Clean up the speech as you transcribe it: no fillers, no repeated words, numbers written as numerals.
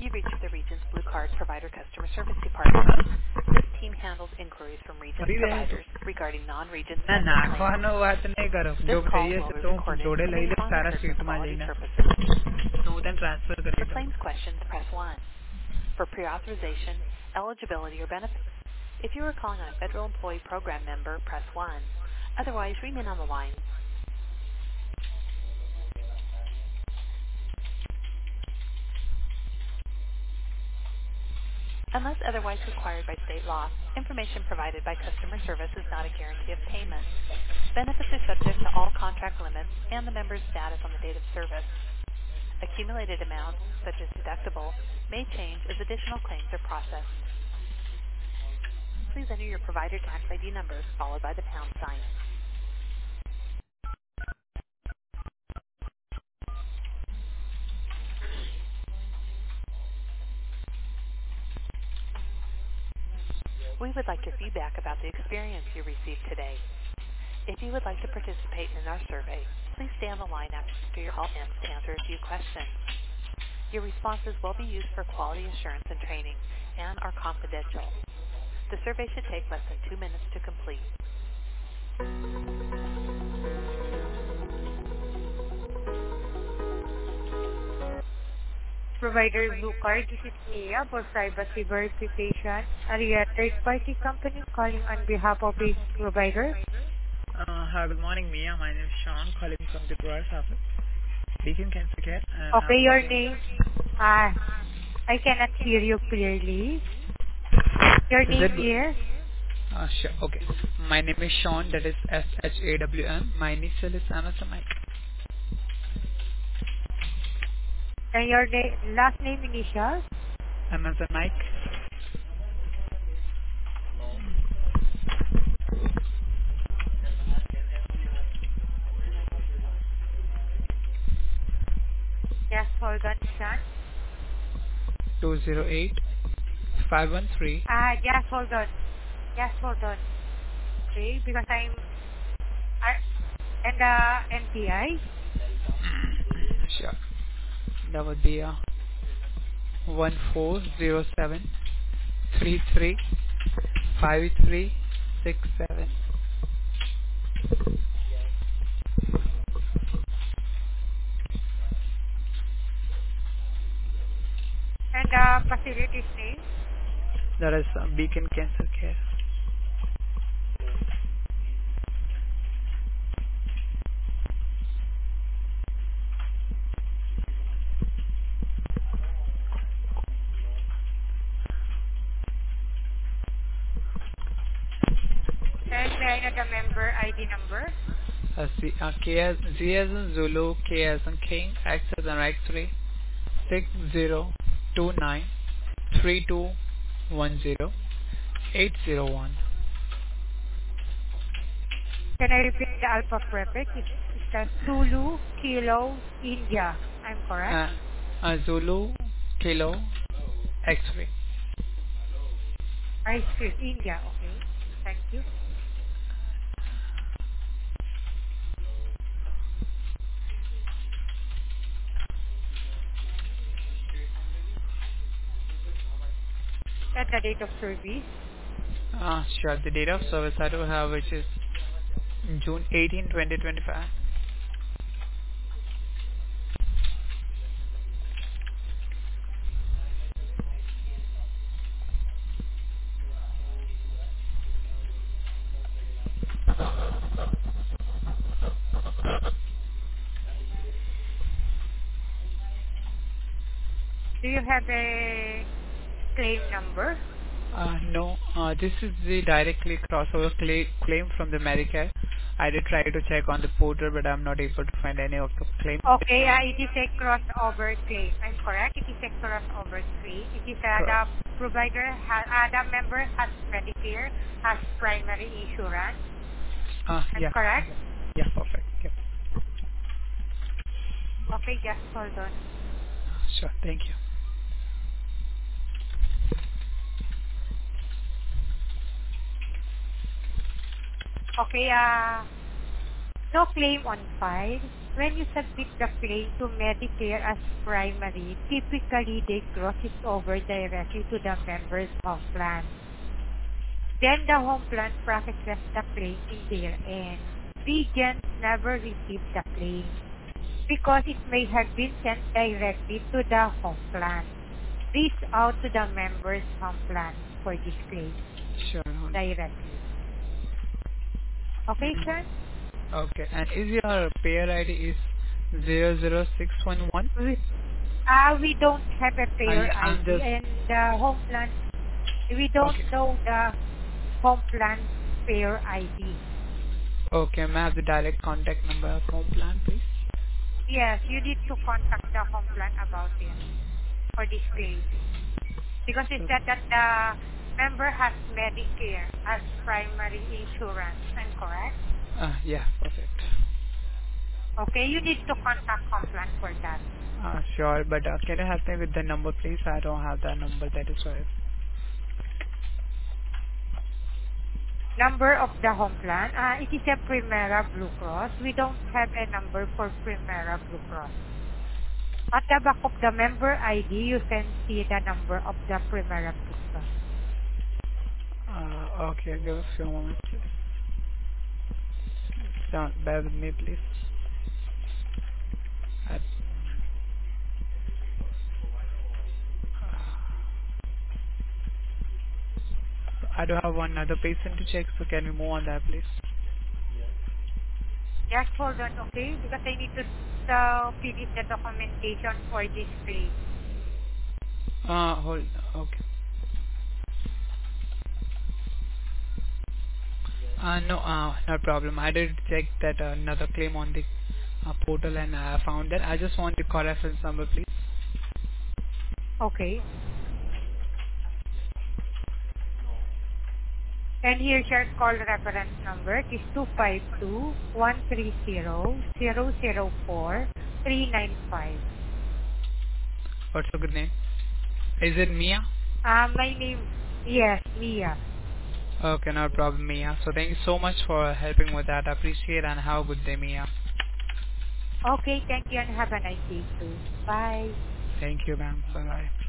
You reached the Regions Blue Card Provider Customer Service Department. This team handles inquiries from Regions free रहेगा providers regarding non-Regions ना member claims. नाखवानो बात नहीं करो This जो call चाहिए will से be तुम recorded जोड़े and ले may be ले सारा monitored for सीट में quality लेना purposes. तो उधर ट्रांसफर कर For देता claims questions, press 1. For pre-authorization, eligibility, or benefits. If you are calling on a federal employee program member, press 1. Otherwise, remain on the line. Unless otherwise required by state law, information provided by customer service is not a guarantee of payment. Benefits are subject to all contract limits and the member's status on the date of service. Accumulated amounts, such as deductible, may change as additional claims are processed. Please enter your provider tax ID number followed by the pound sign. We would like your feedback about the experience you received today. If you would like to participate in our survey, please stay on the line after your call ends to answer a few questions. Your responses will be used for quality assurance and training and are confidential. The survey should take less than 2 minutes to complete. Provider Blue Card, this is Mia for privacy verification. Are you a third-party company calling on behalf of a provider? Hi, good morning, Mia. My name is Sean, calling from the Provider's office, Beacon Cancer Care, and Okay, your name? I cannot hear you clearly. Your is name it? is? Sure. Okay. My name is Sean. That is SHAWN. My initial is Amazon Mike. And your last name initial? Amazon Mike. Yes, hold on, Sean. 208 513. Just hold on. Just hold on. Okay, because I'm and NPI. Sure. That would be 1407 535367. And facility's name? That is Beacon Cancer Care. And may I know the member ID number? Z as in Zulu, K as in King, X as in X-ray, 6029 3210 801. Can I repeat the alphabet? It's the Zulu, Kilo, India. I'm correct? Zulu, Kilo, X-ray. I see. India. Okay. Thank you. And the date of service. Sure. The date of service I do have, which is June 18, 2025. Do you have a claim number? No, this is the directly crossover claim from the Medicare. I did try to check on the portal, but I'm not able to find any of the claim. Okay, it is a crossover claim. I'm correct. It is a crossover claim. It is the provider, the member has Medicare, has primary insurance. I'm Yeah. correct? Yeah, perfect. Yep. Okay, just hold on. Sure. Thank you. Okay, No claim on file. When you submit the claim to Medicare as primary, typically they cross it over directly to the member's home plan. Then the home plan processes the claim in their end. Regents never received the claim because it may have been sent directly to the home plan. Reach out to the member's home plan for this claim Sure. Hold. directly. Okay, sir? Okay. And is your payer ID is 00611? We don't have a payer I'm ID just and the home plan, we don't okay. know the home plan's payer ID. Okay, may I have the direct contact number of home plan, please? Yes, you need to contact the home plan about it for this claim. Because it So, said that the member has Medicare as primary insurance. I'm correct? yeah, perfect. Okay, you need to contact home plan for that. Sure, but can you help me with the number, please? I don't have that number. That is why. Number of the home plan, it is a Primera Blue Cross. We don't have a number for Primera Blue Cross. At the back of the member ID, you can see the number of the Primera Blue Cross. Okay, give a few moments, please. Bear with me, please. I, I do have one other patient to check, so can we move on that, please? Just hold on, okay? Because I need to finish the documentation for this claim. Hold. Okay. No, no problem. I did check that another claim on the portal and I found that. I just want the call reference number, please. Okay. And here's your call reference number. It is 252-130-004-395. What's your good name? Is it Mia? My name, yes, Mia. Okay, no problem, Mia. So thank you so much for helping with that. I appreciate and have a good day, Mia. Okay, thank you and have a nice day too. Bye. Thank you, ma'am. Bye-bye.